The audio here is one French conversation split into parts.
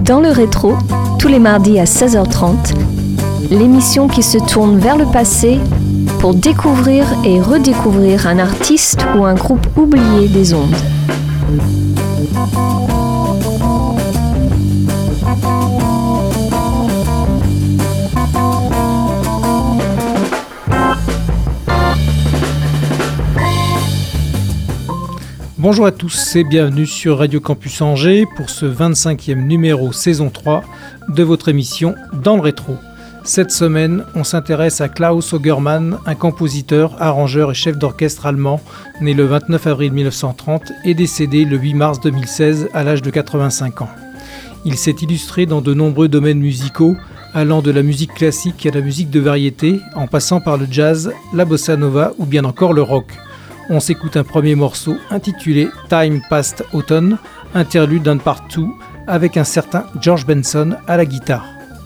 Dans le rétro, tous les mardis à 16h30, l'émission qui se tourne vers le passé pour découvrir et redécouvrir un artiste ou un groupe oublié des ondes. Bonjour à tous et bienvenue sur Radio Campus Angers pour ce 25e numéro saison 3 de votre émission Dans le rétro. Cette semaine, on s'intéresse à Klaus Ogerman, un compositeur, arrangeur et chef d'orchestre allemand, né le 29 avril 1930 et décédé le 8 mars 2016 à l'âge de 85 ans. Il s'est illustré dans de nombreux domaines musicaux, allant de la musique classique à la musique de variété, en passant par le jazz, la bossa nova ou bien encore le rock. On s'écoute un premier morceau intitulé Time Past Autumn, interlude d'un part 2 avec un certain George Benson à la guitare.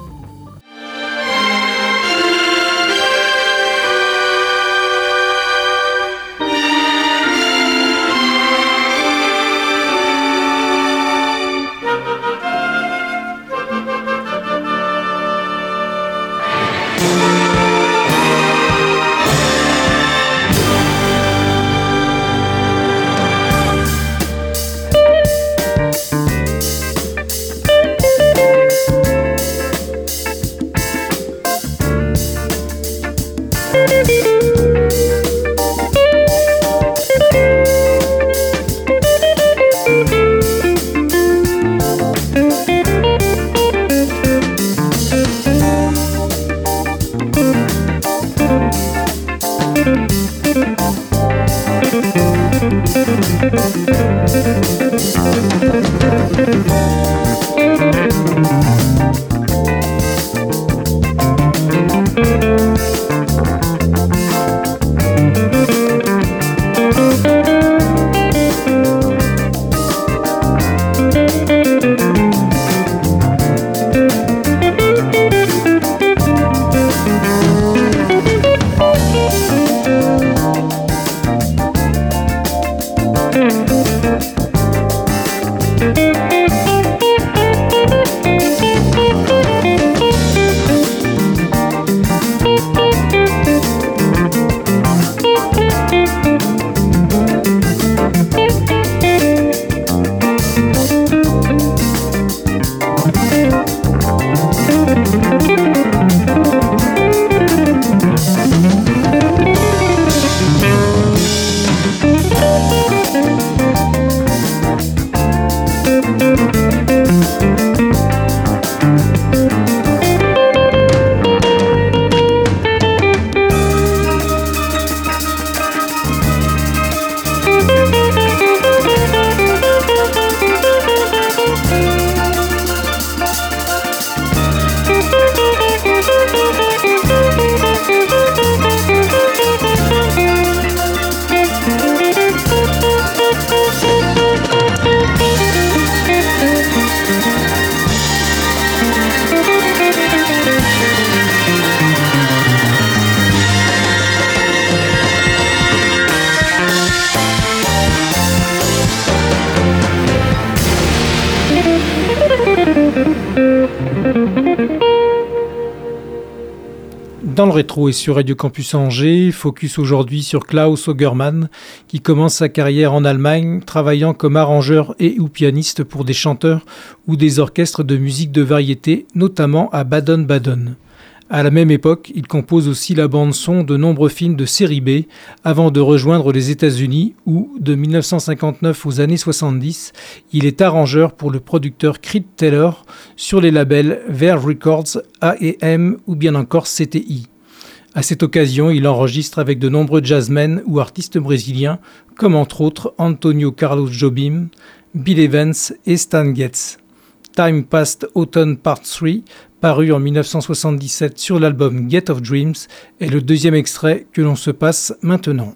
Dans le rétro et sur Radio Campus Angers, focus aujourd'hui sur Klaus Ogerman, qui commence sa carrière en Allemagne, travaillant comme arrangeur et ou pianiste pour des chanteurs ou des orchestres de musique de variété, notamment à Baden-Baden. À la même époque, il compose aussi la bande-son de nombreux films de série B, avant de rejoindre les États-Unis où, de 1959 aux années 70, il est arrangeur pour le producteur Creed Taylor sur les labels Verve Records, A&M ou bien encore CTI. À cette occasion, il enregistre avec de nombreux jazzmen ou artistes brésiliens, comme entre autres Antonio Carlos Jobim, Bill Evans et Stan Getz. Time Past Autumn Part 3, paru en 1977 sur l'album Get of Dreams, est le deuxième extrait que l'on se passe maintenant.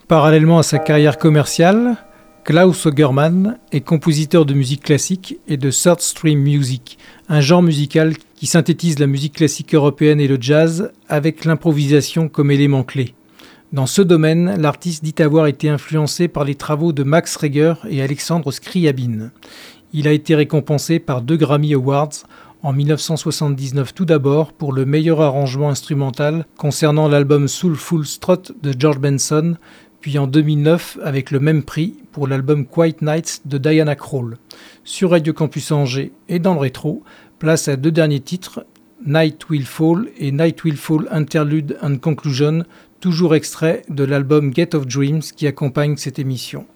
Parallèlement à sa carrière commerciale, Klaus Augermann est compositeur de musique classique et de third stream music, un genre musical qui synthétise la musique classique européenne et le jazz avec l'improvisation comme élément clé. Dans ce domaine, l'artiste dit avoir été influencé par les travaux de Max Reger et Alexandre Scriabine. Il a été récompensé par 2 Grammy Awards, en 1979 tout d'abord pour le meilleur arrangement instrumental concernant l'album Soulful Strut de George Benson, puis en 2009 avec le même prix pour l'album Quiet Nights de Diana Krall. Sur Radio Campus Angers et dans le rétro, place à 2 derniers titres, Night Will Fall et Night Will Fall Interlude and Conclusion, toujours extrait de l'album Gate of Dreams qui accompagne cette émission.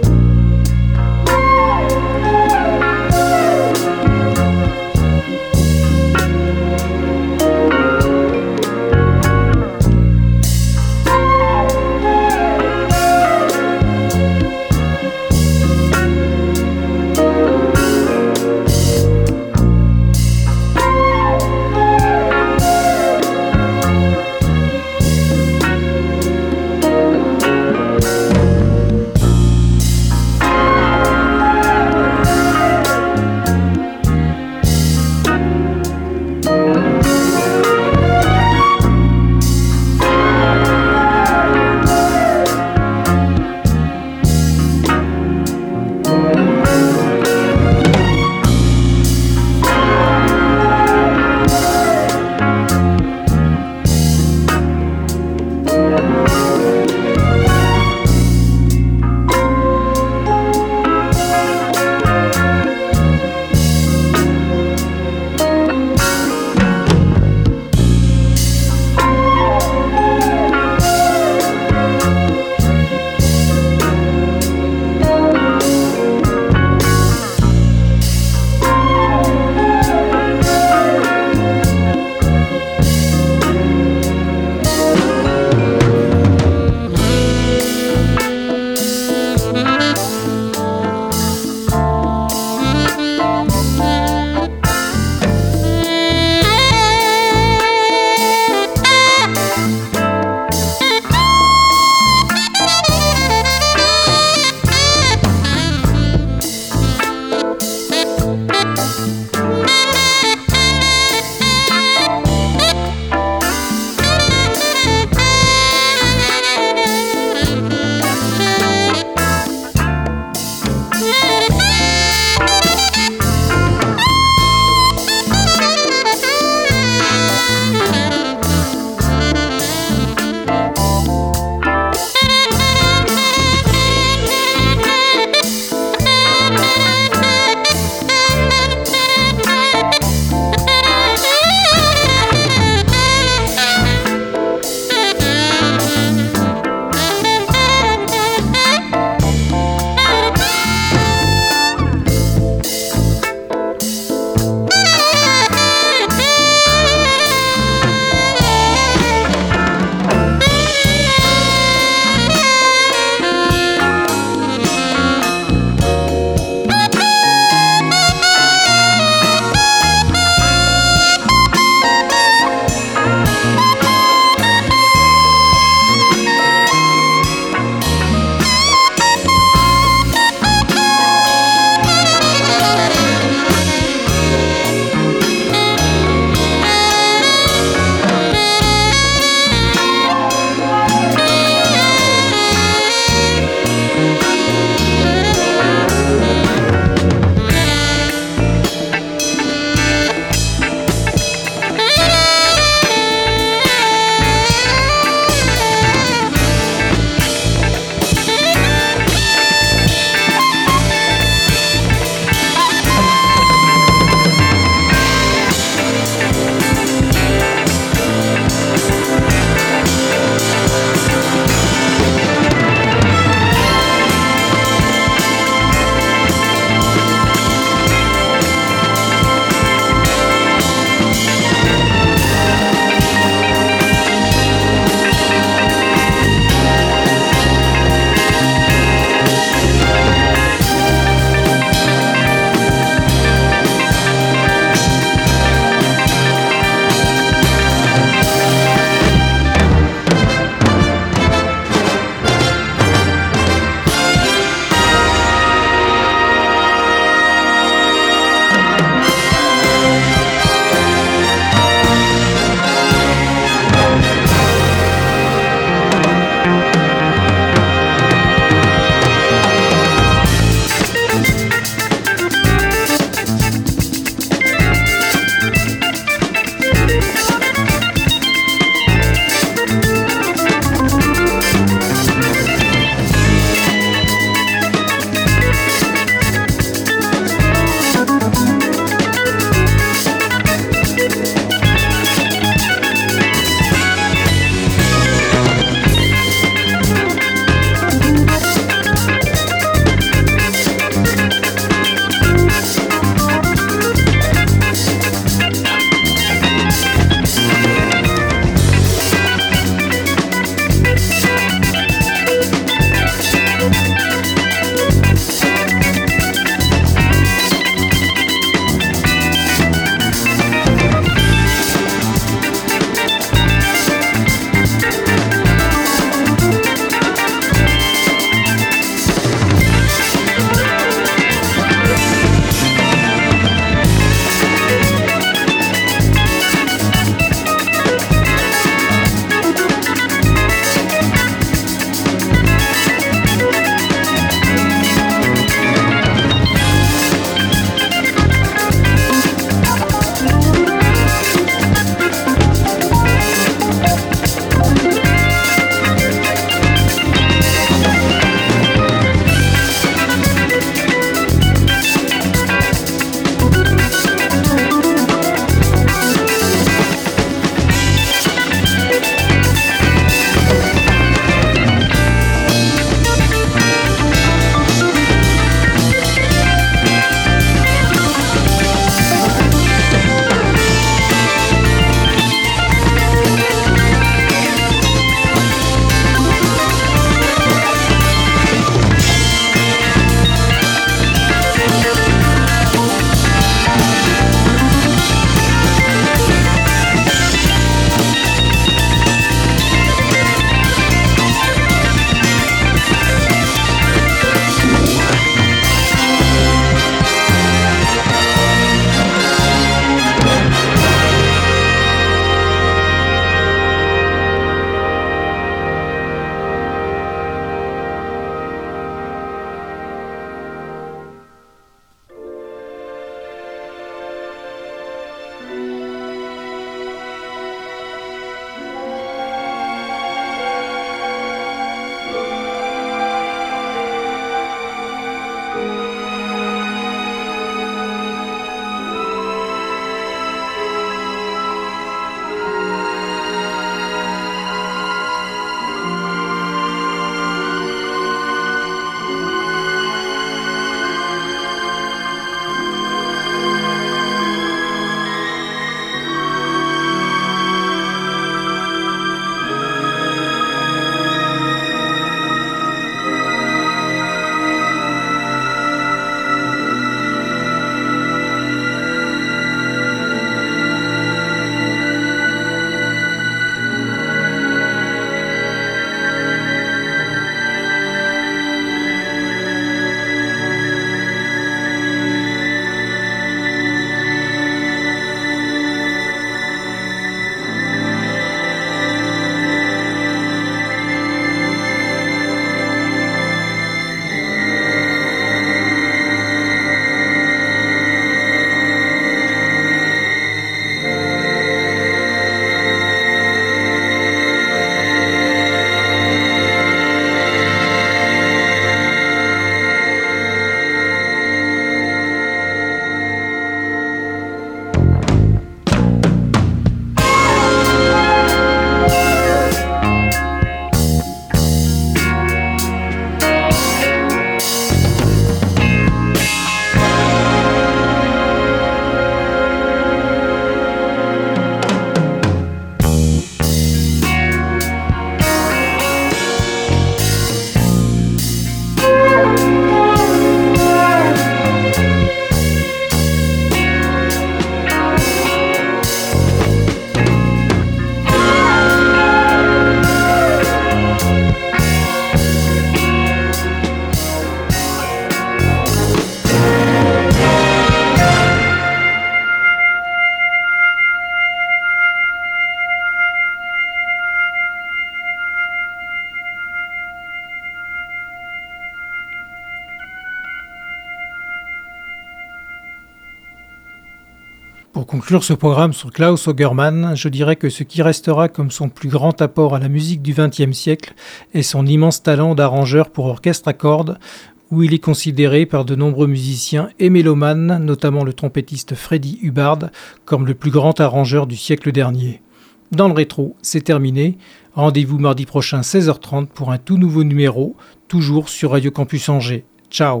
Pour conclure ce programme sur Klaus Augermann, je dirais que ce qui restera comme son plus grand apport à la musique du XXe siècle est son immense talent d'arrangeur pour orchestre à cordes, où il est considéré par de nombreux musiciens et mélomanes, notamment le trompettiste Freddie Hubbard, comme le plus grand arrangeur du siècle dernier. Dans le rétro, c'est terminé. Rendez-vous mardi prochain 16h30 pour un tout nouveau numéro, toujours sur Radio Campus Angers. Ciao.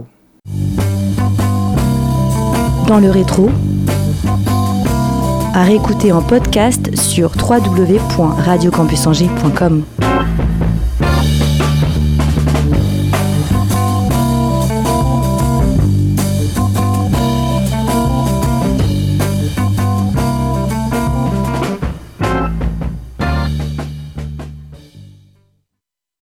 Dans le rétro, à réécouter en podcast sur www.radiocampusangers.com.